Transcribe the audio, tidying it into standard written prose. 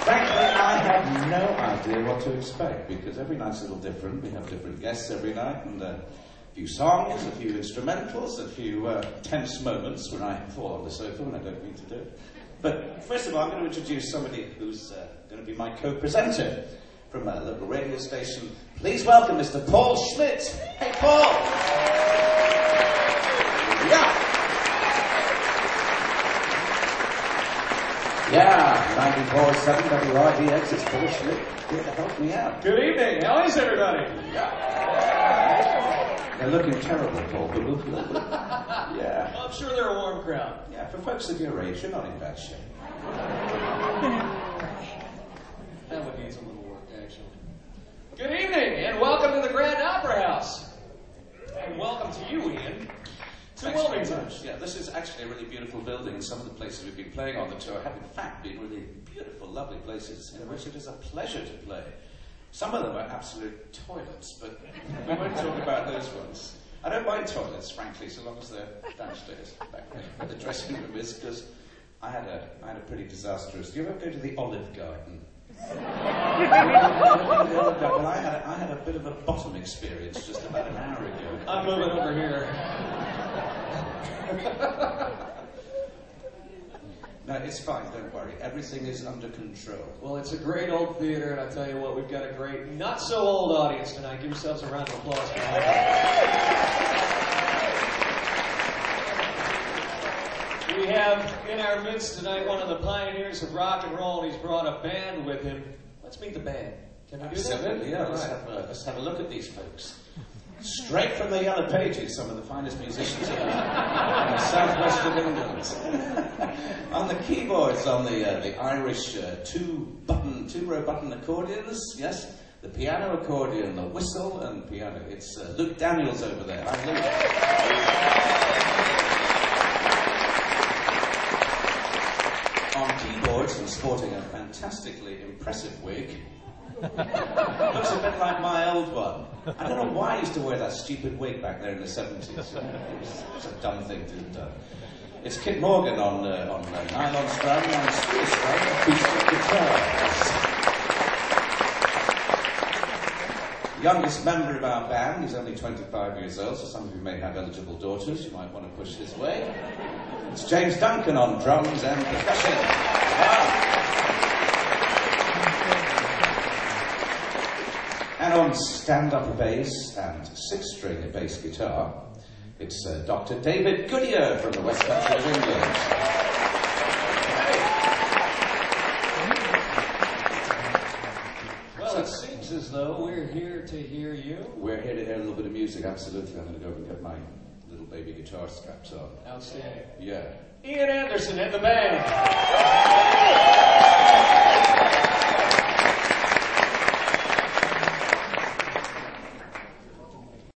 Frankly, I had no idea what to expect, because every night's a little different. We have different guests every night, and a few songs, a few instrumentals, a few tense moments when I fall on the sofa when I don't mean to do it. But first of all, I'm going to introduce somebody who's going to be my co-presenter from a local radio station. Please welcome Mr. Paul Schmidt. Hey, Paul! Yeah, 94.7 WRDX, it's Paul Schmidt here to help me out. Good evening. How is everybody? Yeah. They're looking terrible, Paul. Yeah. I'm sure they're a warm crowd. Yeah, for folks of your age, you're not in bad shape. That would need some little work, actually. Good evening, and welcome to the Grand Opera House. And welcome to you, Ian. Thanks very much. Yeah, this is actually a really beautiful building. Some of the places we've been playing on the tour have in fact been really beautiful, lovely places in which it is a pleasure to play. Some of them are absolute toilets, but we won't talk about those ones. I don't mind toilets, frankly, so long as they're downstairs, back there, where the dressing room is, because I had a pretty disastrous... Do you ever go to the Olive Garden? Well, I had a bit of a bottom experience just about an hour ago. I'm moving over here. No, it's fine, don't worry. Everything is under control. Well, it's a great old theater, and I tell you what, we've got a great, not so old audience tonight. Give yourselves a round of applause for that. We have in our midst tonight one of the pioneers of rock and roll, and he's brought a band with him. Let's meet the band. Can we do that? Absolutely, yeah. Let's have a look at these folks. Straight from the Yellow Pages, some of the finest musicians in the southwest of England. On the keyboards, on the Irish two-row button accordions, yes, the piano accordion, the whistle and piano. It's Luke Daniels over there. Hi, Luke. On keyboards and sporting a fantastically impressive wig. Looks a bit like my old one. I don't know why I used to wear that stupid wig back there in the 70s. It was a dumb thing to have done. It's Kit Morgan on nylon string and steel string, acoustic guitars. Youngest member of our band is only 25 years old, so some of you may have eligible daughters you might want to push this way. It's James Duncan on drums and percussion. Wow. And on stand-up bass and six-string bass guitar, it's Dr. David Goodyear from the West Country of England. Well, it seems as though we're here to hear you. We're here to hear a little bit of music, absolutely. I'm going to go over and get my little baby guitar straps on. Outstanding. Yeah. Ian Anderson and the band.